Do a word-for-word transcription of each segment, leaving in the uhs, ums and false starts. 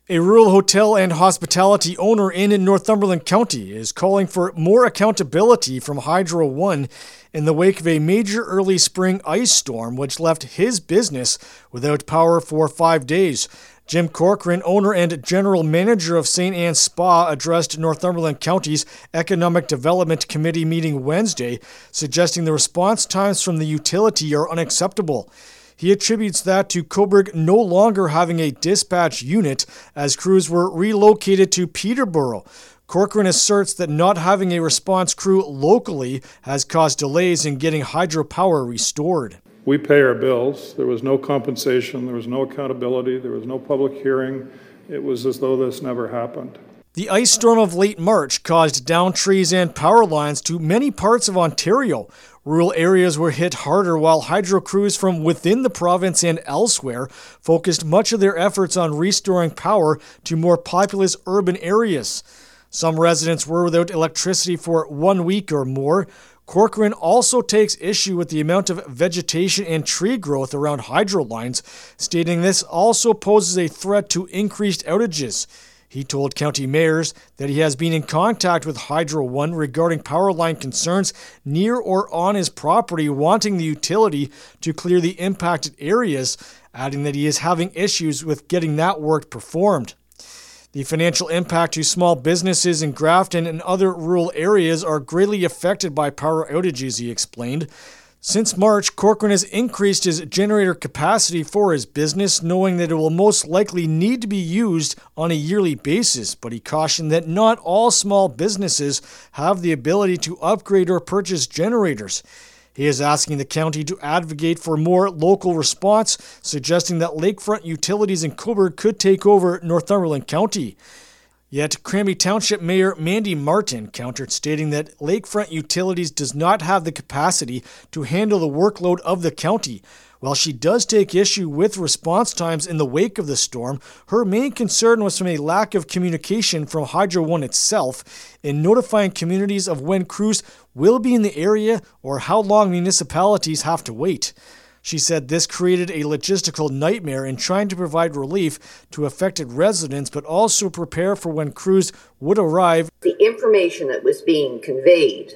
A rural hotel and hospitality owner in Northumberland County is calling for more accountability from Hydro One in the wake of a major early spring ice storm which left his business without power for five days. Jim Corcoran, owner and general manager of Saint Anne's Spa, addressed Northumberland County's Economic Development Committee meeting Wednesday, suggesting the response times from the utility are unacceptable. He attributes that to Cobourg no longer having a dispatch unit as crews were relocated to Peterborough. Corcoran asserts that not having a response crew locally has caused delays in getting hydropower restored. We pay our bills. There was no compensation. There was no accountability. There was no public hearing. It was as though this never happened. The ice storm of late March caused downed trees and power lines to many parts of Ontario. Rural areas were hit harder while hydro crews from within the province and elsewhere focused much of their efforts on restoring power to more populous urban areas. Some residents were without electricity for one week or more. Corcoran also takes issue with the amount of vegetation and tree growth around hydro lines, stating this also poses a threat to increased outages. He told county mayors that he has been in contact with Hydro One regarding power line concerns near or on his property, wanting the utility to clear the impacted areas, adding that he is having issues with getting that work performed. The financial impact to small businesses in Grafton and other rural areas are greatly affected by power outages, he explained. Since March, Corcoran has increased his generator capacity for his business, knowing that it will most likely need to be used on a yearly basis, but he cautioned that not all small businesses have the ability to upgrade or purchase generators. He is asking the county to advocate for more local response, suggesting that Lakefront Utilities in Cobourg could take over Northumberland County. Yet, Cranby Township Mayor Mandy Martin countered, stating that Lakefront Utilities does not have the capacity to handle the workload of the county. While she does take issue with response times in the wake of the storm, her main concern was from a lack of communication from Hydro One itself in notifying communities of when crews will be in the area or how long municipalities have to wait. She said this created a logistical nightmare in trying to provide relief to affected residents, but also prepare for when crews would arrive. The information that was being conveyed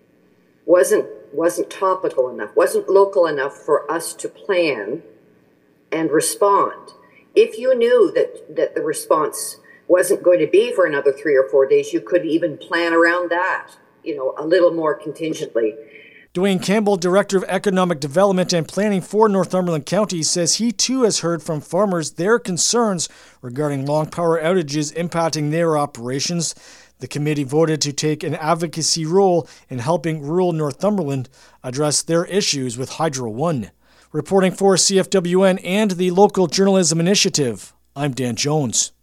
wasn't wasn't topical enough, wasn't local enough for us to plan and respond. If you knew that, that the response wasn't going to be for another three or four days, you could even plan around that, you know, a little more contingently. Dwayne Campbell, Director of Economic Development and Planning for Northumberland County, says he too has heard from farmers their concerns regarding long power outages impacting their operations. The committee voted to take an advocacy role in helping rural Northumberland address their issues with Hydro One. Reporting for C F W N and the Local Journalism Initiative, I'm Dan Jones.